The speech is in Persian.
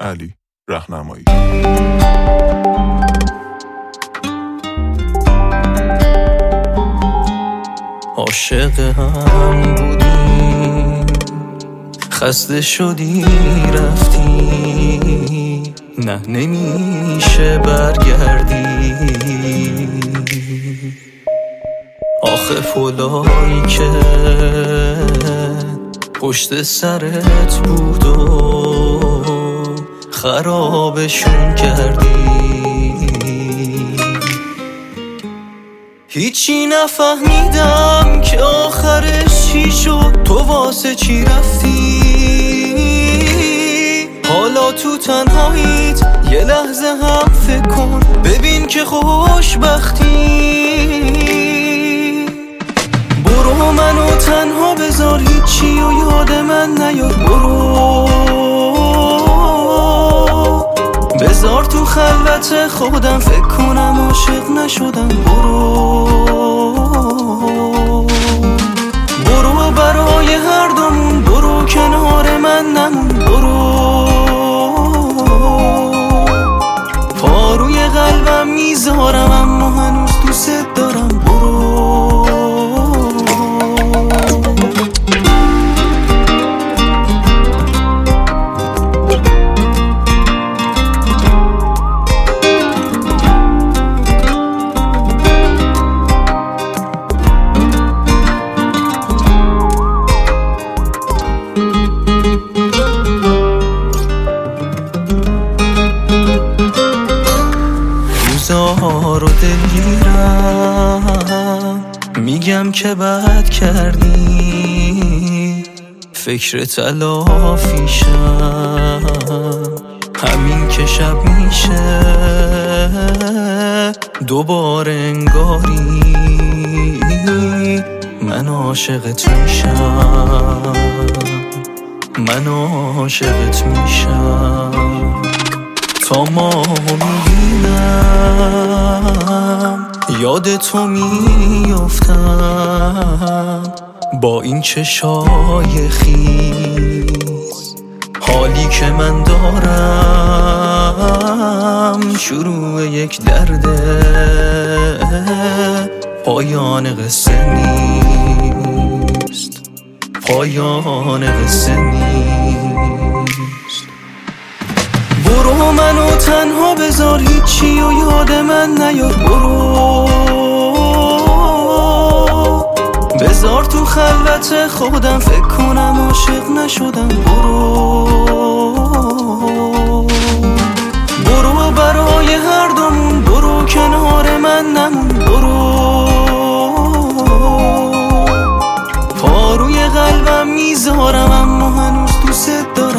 علی رهنمایی. عاشق هم بودیم، خسته شدی رفتی، نه نمیشه برگردی. آخه فلایی که پشت سرت بود و خرابشون کردی. هیچی نفهمیدم که آخرش چی شد، تو واسه چی رفتی. حالا تو تنهاییت یه لحظه هم فکر کن، ببین که خوشبختی. برو منو تنها بذار، هیچی و یاد من نیار. برو بذار تو خلوت خودم فکر کنم عاشق نشدم. برو برای هر دومون، برو کنار من نمون. برو پاروی قلبم میذارم اما هنوز دوست دارم. برو روزا رو دلگیرم، میگم که بد کردی، فکر تلافیشم همین که شب میشه دوباره انگاری من عاشقت میشم. من عاشقت میشم تا ما میبینم، یاد تو میافتم با این چشای خیز. حالی که من دارم شروع یک درده، پایان قصه نیست، پایان قصه نیست. برو منو تنها بذار، هیچی و یاد من نیار. برو بذار تو خلوت خودم فکر کنم عاشق نشدم. برو برای هر دومون، برو کنار من نمون. برو پاروی قلبم میذارم اما هنوز دوست دارم.